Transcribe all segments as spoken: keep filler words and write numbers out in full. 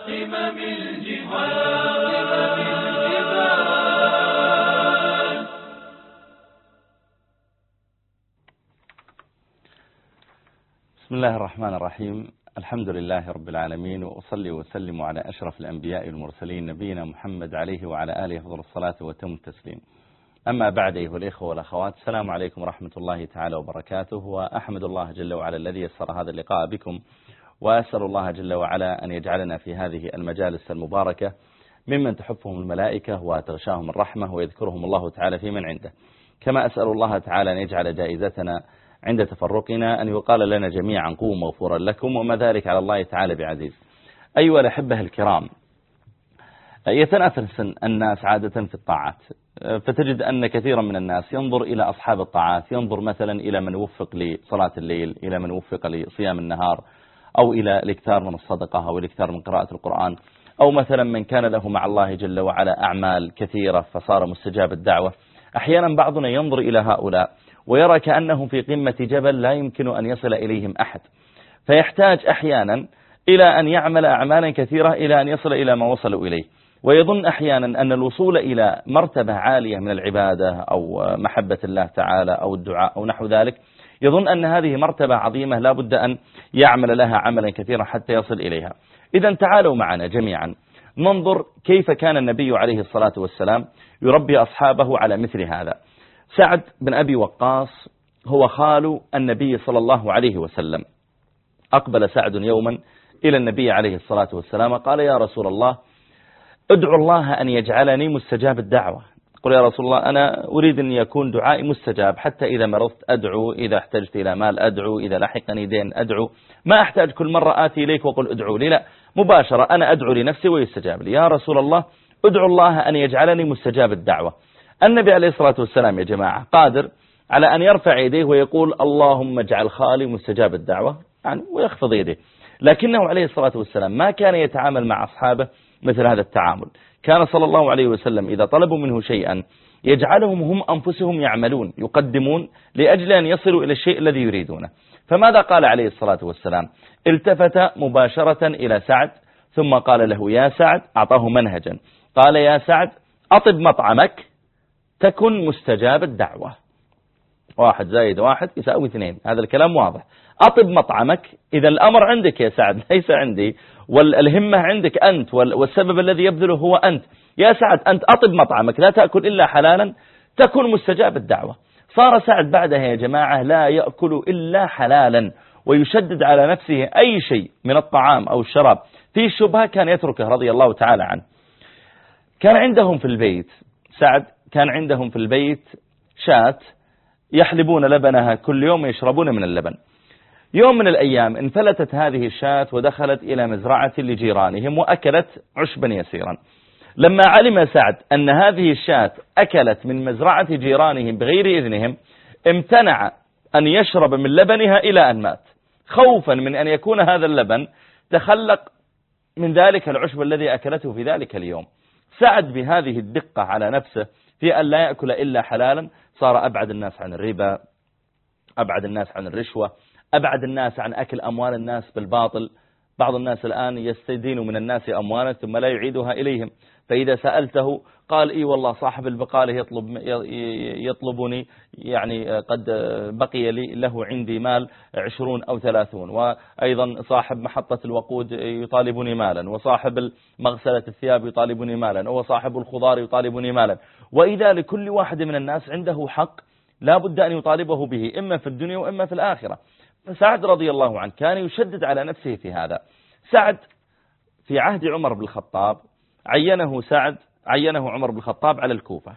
قمم الجبال. بسم الله الرحمن الرحيم. الحمد لله رب العالمين، وأصلي وسلم على أشرف الأنبياء والمرسلين نبينا محمد عليه وعلى آله أفضل الصلاة وتم التسليم. أما بعد أيها الإخوة والأخوات، السلام عليكم ورحمة الله تعالى وبركاته. وأحمد الله جل وعلا الذي يسر هذا اللقاء بكم، وأسأل الله جل وعلا أن يجعلنا في هذه المجالس المباركة ممن تحفهم الملائكة وتغشاهم الرحمة ويذكرهم الله تعالى في من عنده. كما أسأل الله تعالى أن يجعل جائزتنا عند تفرقنا أن يقال لنا جميعا قوموا مغفورا لكم، وما ذلك على الله تعالى بعزيز. أيها الأحبة الكرام، يتنافس الناس عادة في الطاعات، فتجد أن كثيرا من الناس ينظر إلى أصحاب الطاعات، ينظر مثلا إلى من وفق لصلاة الليل، إلى من وفق لصيام النهار، أو إلى الاكثار من الصدقة، أو الاكثار من قراءة القرآن، أو مثلا من كان له مع الله جل وعلا أعمال كثيرة فصار مستجاب الدعوة. أحيانا بعضنا ينظر إلى هؤلاء ويرى كأنهم في قمة جبل لا يمكن أن يصل إليهم أحد، فيحتاج أحيانا إلى أن يعمل أعمالا كثيرة إلى أن يصل إلى ما وصلوا إليه، ويظن أحيانا أن الوصول إلى مرتبة عالية من العبادة أو محبة الله تعالى أو الدعاء أو نحو ذلك، يظن أن هذه مرتبة عظيمة لا بد أن يعمل لها عملا كثيرا حتى يصل إليها. إذن تعالوا معنا جميعا ننظر كيف كان النبي عليه الصلاة والسلام يربي أصحابه على مثل هذا. سعد بن أبي وقاص هو خال النبي صلى الله عليه وسلم. أقبل سعد يوما إلى النبي عليه الصلاة والسلام قال: يا رسول الله، ادعو الله أن يجعلني مستجاب الدعوة. قل يا رسول الله، أنا أريد أن يكون دعائي مستجاب، حتى إذا مرضت أدعو، إذا احتجت إلى مال أدعو، إذا لحقني دين أدعو، ما أحتاج كل مرة آتي إليك وقل ادعو لي، لا، مباشرة أنا أدعو لنفسي ويستجاب لي. يا رسول الله، ادعو الله أن يجعلني مستجاب الدعوة. النبي عليه الصلاة والسلام يا جماعة قادر على أن يرفع يديه ويقول اللهم اجعل خالي مستجاب الدعوة، يعني ويخفض يديه، لكنه عليه الصلاة والسلام ما كان يتعامل مع أصحابه مثل هذا التعامل. كان صلى الله عليه وسلم إذا طلبوا منه شيئا يجعلهم هم أنفسهم يعملون، يقدمون لأجل أن يصلوا إلى الشيء الذي يريدونه. فماذا قال عليه الصلاة والسلام؟ التفت مباشرة إلى سعد ثم قال له: يا سعد، أعطاه منهجا، قال: يا سعد، أطب مطعمك تكن مستجاب الدعوة. واحد زائد واحد يساوي اثنين، هذا الكلام واضح. أطب مطعمك، إذا الأمر عندك يا سعد ليس عندي، والهمة عندك أنت، والسبب الذي يبذله هو أنت. يا سعد، أنت أطب مطعمك، لا تأكل إلا حلالا تكن مستجاب الدعوة. صار سعد بعدها يا جماعة لا يأكل إلا حلالا، ويشدد على نفسه أي شيء من الطعام أو الشراب فيه شبهة كان يتركه رضي الله تعالى عنه. كان عندهم في البيت، سعد كان عندهم في البيت شاة يحلبون لبنها كل يوم، يشربون من اللبن. يوم من الأيام انفلتت هذه الشاة ودخلت إلى مزرعة لجيرانهم وأكلت عشبا يسيرا. لما علم سعد أن هذه الشاة أكلت من مزرعة جيرانهم بغير إذنهم، امتنع أن يشرب من لبنها إلى أن مات، خوفا من أن يكون هذا اللبن تخلق من ذلك العشب الذي أكلته في ذلك اليوم. سعد بهذه الدقة على نفسه في أن لا يأكل إلا حلالا، صار أبعد الناس عن الربا، أبعد الناس عن الرشوة، أبعد الناس عن أكل أموال الناس بالباطل. بعض الناس الآن يستدين من الناس أموالا ثم لا يعيدها إليهم، فإذا سألته قال: إي والله صاحب البقالة يطلب يطلبني، يعني قد بقي لي له عندي مال عشرون أو ثلاثون، وأيضا صاحب محطة الوقود يطالبني مالا، وصاحب مغسلة الثياب يطالبني مالا، وصاحب الخضار يطالبني مالا. وإذا لكل واحد من الناس عنده حق لا بد أن يطالبه به، إما في الدنيا وإما في الآخرة. فسعد رضي الله عنه كان يشدد على نفسه في هذا. سعد في عهد عمر بن الخطاب عينه سعد عينه عمر بن الخطاب على الكوفة،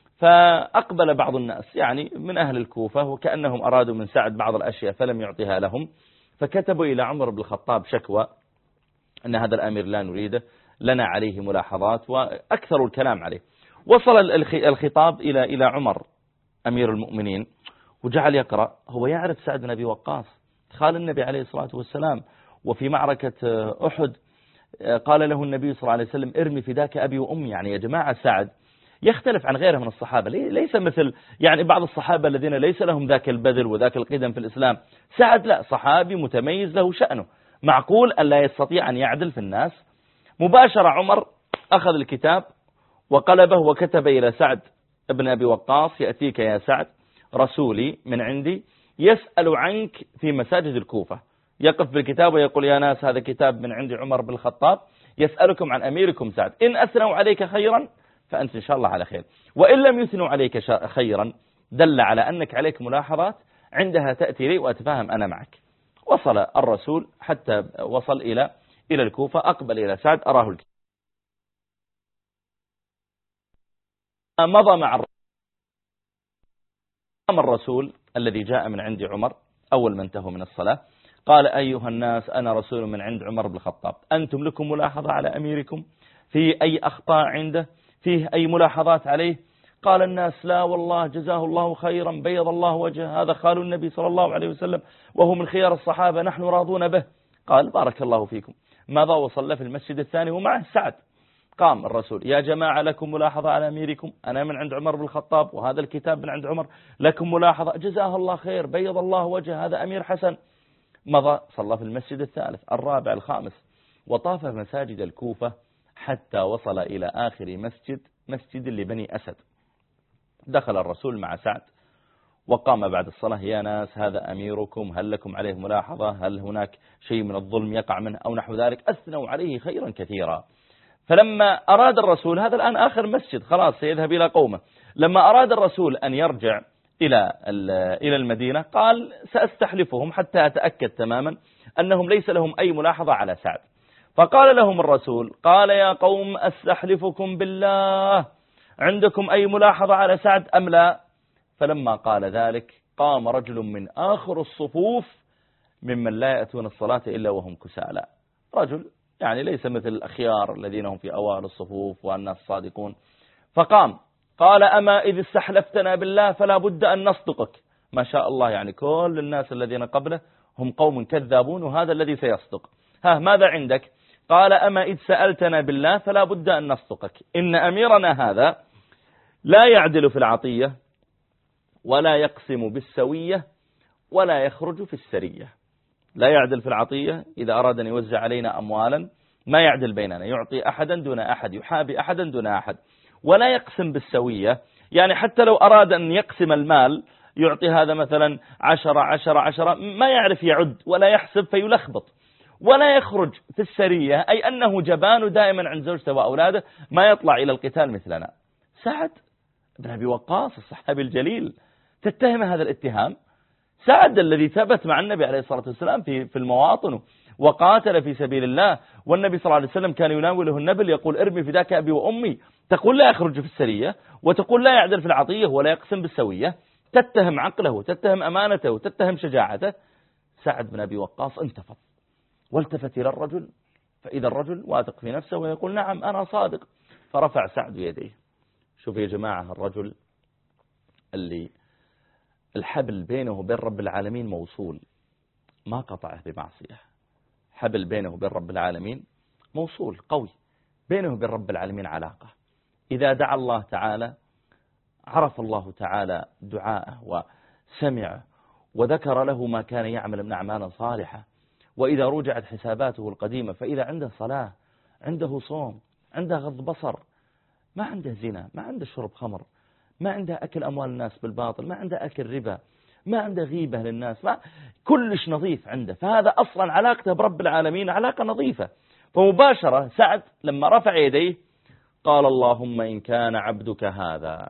فأقبل بعض الناس يعني من أهل الكوفة وكأنهم أرادوا من سعد بعض الأشياء فلم يعطيها لهم، فكتبوا إلى عمر بن الخطاب شكوى أن هذا الأمير لا نريده، لنا عليه ملاحظات، وأكثروا الكلام عليه. وصل الخطاب إلى إلى عمر أمير المؤمنين، وجعل يقرأ. هو يعرف سعد بن أبي وقاص خال النبي عليه الصلاة والسلام، وفي معركة أحد قال له النبي صلى الله عليه وسلم: ارمي فداك أبي وأمي. يعني يا جماعة سعد يختلف عن غيره من الصحابة، ليس مثل يعني بعض الصحابة الذين ليس لهم ذاك البذل وذاك القدم في الإسلام. سعد لا، صحابي متميز له شأنه، معقول أن لا يستطيع أن يعدل في الناس، مباشرة عمر أخذ الكتاب وقلبه وكتب إلى سعد بن أبي وقاص: يأتيك يا سعد رسولي من عندي يسأل عنك في مساجد الكوفة. يقف بالكتاب ويقول: يا ناس، هذا كتاب من عند عمر بن الخطاب يسألكم عن أميركم سعد، إن أثنوا عليك خيرا فأنت إن شاء الله على خير، وإن لم يثنوا عليك خيرا دل على أنك عليك ملاحظات، عندها تأتي لي وأتفاهم أنا معك. وصل الرسول حتى وصل إلى إلى الكوفة، أقبل إلى سعد أراه الكتاب. مضى مع الرسول الذي جاء من عند عمر أول ما انتهوا من الصلاة، قال: أيها الناس، أنا رسول من عند عمر بن الخطاب، أنتم لكم ملاحظة على أميركم؟ في أي أخطاء عنده؟ فيه أي ملاحظات عليه؟ قال الناس: لا والله، جزاه الله خيرا، بيض الله وجهه، هذا خال النبي صلى الله عليه وسلم وهو من خيار الصحابة، نحن راضون به. قال: بارك الله فيكم. ماذا وصل في المسجد الثاني ومعه سعد. قام الرسول: يا جماعة، لكم ملاحظة على أميركم؟ أنا من عند عمر بن الخطاب وهذا الكتاب من عند عمر، لكم ملاحظة؟ جزاه الله خير، بيض الله وجهه، هذا أمير حسن. مضى صلى في المسجد الثالث، الرابع، الخامس، وطاف مساجد الكوفة حتى وصل إلى آخر مسجد، مسجد لبني أسد. دخل الرسول مع سعد وقام بعد الصلاة: يا ناس، هذا أميركم، هل لكم عليه ملاحظة؟ هل هناك شيء من الظلم يقع منه أو نحو ذلك؟ أثنوا عليه خيرا كثيرا. فلما أراد الرسول، هذا الآن آخر مسجد، خلاص سيذهب إلى قومه، لما أراد الرسول أن يرجع إلى إلى المدينة قال: سأستحلفهم حتى أتأكد تماما أنهم ليس لهم أي ملاحظة على سعد. فقال لهم الرسول: قال: يا قوم، أستحلفكم بالله، عندكم أي ملاحظة على سعد أم لا؟ فلما قال ذلك قام رجل من آخر الصفوف ممن لا يأتون الصلاة إلا وهم كسالى، رجل يعني ليس مثل الأخيار الذين هم في أوائل الصفوف والناس صادقون. فقام قال: أما إذ استحلفتنا بالله فلا بد أن نصدقك. ما شاء الله، يعني كل الناس الذين قبله هم قوم كذابون وهذا الذي سيصدق. ها، ماذا عندك؟ قال: أما إذ سألتنا بالله فلا بد أن نصدقك، إن أميرنا هذا لا يعدل في العطية ولا يقسم بالسوية ولا يخرج في السرية. لا يعدل في العطية، إذا أراد أن يوزع علينا أموالا ما يعدل بيننا، يعطي أحدا دون أحد، يحابي أحدا دون أحد. ولا يقسم بالسوية، يعني حتى لو أراد أن يقسم المال يعطي هذا مثلا عشرة عشرة عشرة، ما يعرف يعد ولا يحسب فيلخبط. ولا يخرج في السرية، أي أنه جبان دائما عند زوجته وأولاده، ما يطلع إلى القتال مثلنا. سعد بن أبي وقاص الصحابي الجليل تتهم هذا الاتهام؟ سعد الذي ثبت مع النبي عليه الصلاة والسلام في في المواطن وقاتل في سبيل الله، والنبي صلى الله عليه وسلم كان يناوله النبل يقول: ارمي فداك أبي وأمي، تقول لا يخرج في السرية وتقول لا يعدل في العطية ولا يقسم بالسوية، تتهم عقله، تتهم أمانته، تتهم شجاعته. سعد بن أبي وقاص انتفض والتفت إلى الرجل، فإذا الرجل واثق في نفسه ويقول: نعم أنا صادق. فرفع سعد يديه. شوف يا جماعة، الرجل اللي الحبل بينه وبين رب العالمين موصول، ما قطعه بمعصية، حبل بينه وبين رب العالمين موصول قوي، بينه وبين رب العالمين علاقة. إذا دعا الله تعالى عرف الله تعالى دعاءه وسمعه وذكر له ما كان يعمل من أعمال صالحة. وإذا رجعت حساباته القديمة فإذا عنده صلاة، عنده صوم، عنده غض بصر، ما عنده زنا، ما عنده شرب خمر، ما عنده أكل أموال الناس بالباطل، ما عنده أكل ربا، ما عنده غيبة للناس، ما كلش نظيف عنده. فهذا أصلا علاقته برب العالمين علاقة نظيفة. فمباشرة سعد لما رفع يديه قال: اللهم إن كان عبدك هذا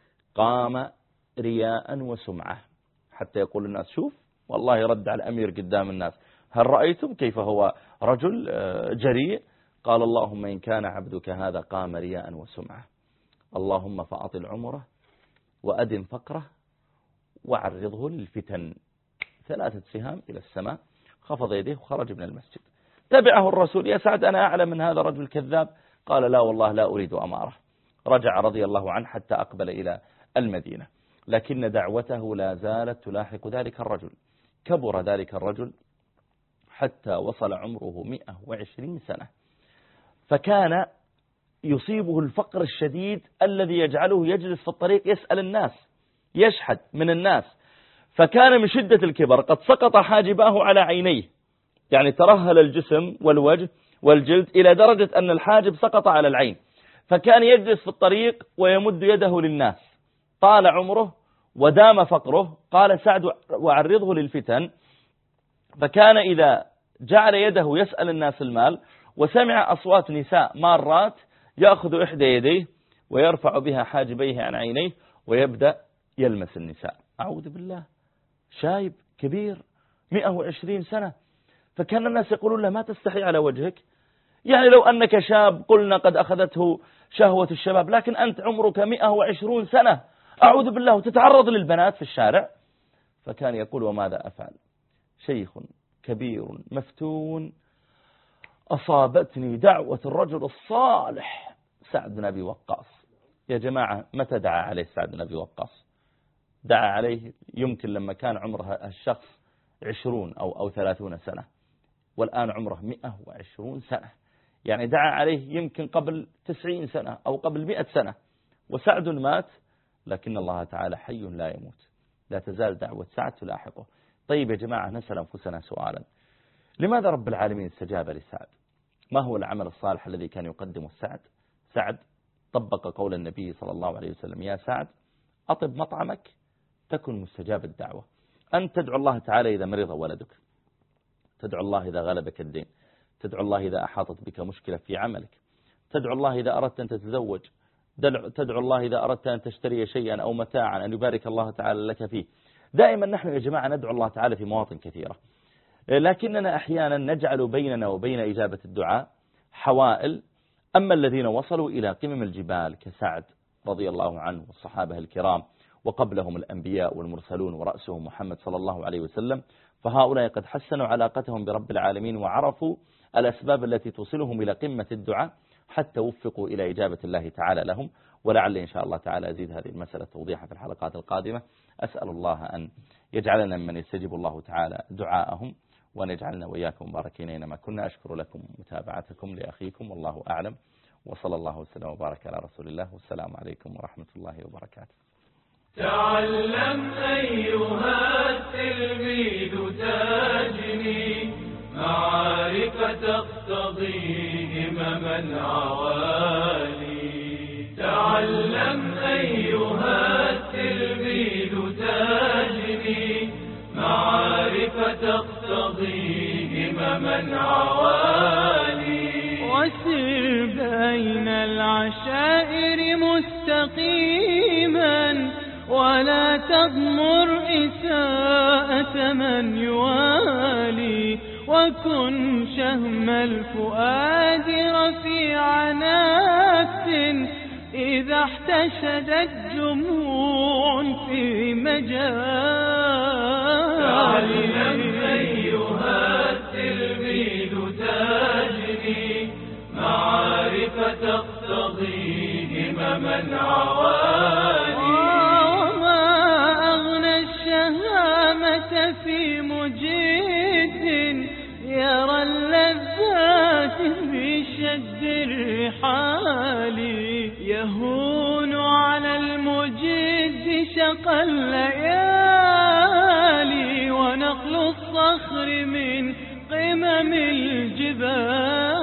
قام رياء وسمعة، حتى يقول الناس: شوف والله يرد على الأمير قدام الناس، هل رأيتم كيف هو رجل جريء؟ قال: اللهم إن كان عبدك هذا قام رياء وسمعة، اللهم فأطل عمره وأدم فقره وعرضه للفتن. ثلاثة سهام إلى السماء، خفض يديه وخرج من المسجد. تبعه الرسول: يا سعد، أنا أعلم من هذا رجل كذاب. قال: لا والله لا أريد أماره. رجع رضي الله عنه حتى أقبل إلى المدينة، لكن دعوته لا زالت تلاحق ذلك الرجل. كبر ذلك الرجل حتى وصل عمره مئة وعشرين سنة، فكان يصيبه الفقر الشديد الذي يجعله يجلس في الطريق يسأل الناس، يشحد من الناس. فكان من شدة الكبر قد سقط حاجباه على عينيه، يعني ترهل الجسم والوجه والجلد إلى درجة أن الحاجب سقط على العين، فكان يجلس في الطريق ويمد يده للناس. طال عمره ودام فقره. قال سعد وعرضه للفتن، فكان إذا جعل يده يسأل الناس المال وسمع أصوات نساء مارات يأخذ إحدى يديه ويرفع بها حاجبيه عن عينيه ويبدأ يلمس النساء. أعوذ بالله، شايب كبير مئة وعشرين سنة. فكان الناس يقولون له ما تستحي على وجهك؟ يعني لو أنك شاب قلنا قد أخذته شهوة الشباب، لكن أنت عمرك مئة وعشرون سنة، أعوذ بالله، وتتعرض للبنات في الشارع. فكان يقول وماذا أفعل؟ شيخ كبير مفتون أصابتني دعوة الرجل الصالح سعد بن أبي وقاص. يا جماعة متى دعا عليه سعد بن أبي وقاص؟ دعا عليه يمكن لما كان عمره الشخص عشرون أو, أو ثلاثون سنة، والآن عمره مئة وعشرون سنة، يعني دعا عليه يمكن قبل تسعين سنة أو قبل مئة سنة، وسعد مات، لكن الله تعالى حي لا يموت، لا تزال دعوة سعد تلاحقه. طيب يا جماعة نسأل أنفسنا سؤالا، لماذا رب العالمين استجاب لسعد؟ ما هو العمل الصالح الذي كان يقدمه سعد؟ سعد طبق قول النبي صلى الله عليه وسلم: يا سعد أطب مطعمك تكن مستجاب الدعوة. أن تدعو الله تعالى إذا مرض ولدك، تدعو الله إذا غلبك الدين، تدعو الله إذا أحاطت بك مشكلة في عملك، تدعو الله إذا أردت أن تتزوج، تدعو الله إذا أردت أن تشتري شيئا أو متاعا أن يبارك الله تعالى لك فيه. دائما نحن يا جماعة ندعو الله تعالى في مواطن كثيرة، لكننا أحيانا نجعل بيننا وبين إجابة الدعاء حوائل. أما الذين وصلوا إلى قمم الجبال كسعد رضي الله عنه والصحابة الكرام، وقبلهم الأنبياء والمرسلون ورأسهم محمد صلى الله عليه وسلم، فهؤلاء قد حسنوا علاقتهم برب العالمين وعرفوا الأسباب التي توصلهم إلى قمة الدعاء حتى وفقوا إلى إجابة الله تعالى لهم. ولعل إن شاء الله تعالى أزيد هذه المسألة توضيحا في الحلقات القادمة. أسأل الله أن يجعلنا من يستجيب الله تعالى دعاءهم، وأن يجعلنا وإياكم مباركين أينما كنا. أشكر لكم متابعتكم لأخيكم، والله أعلم، وصلى الله وسلم وبارك على رسول الله، والسلام عليكم ورحمة الله وبركاته. تعلم أيها التلميذ تاجني، معارف تقتضي همما عوالي. تعلم أيها التلميذ تاجني، معارف تقتضي همما عوالي. وسر بين العشائر مستقيما، ولا تضمر إساءة من يوالي. وكن شهم الفؤاد رفيع نفس، إذا احتشدت جموع في مجال. تعلم أيها التلميذ تاجني، معارف تقتضي همما عوالي. وما أغنى الشهامة في مجد، يرى اللذات في شد الرحال. يهون على المجد شقى الليالي، ونقل الصخر من قمم الجبال.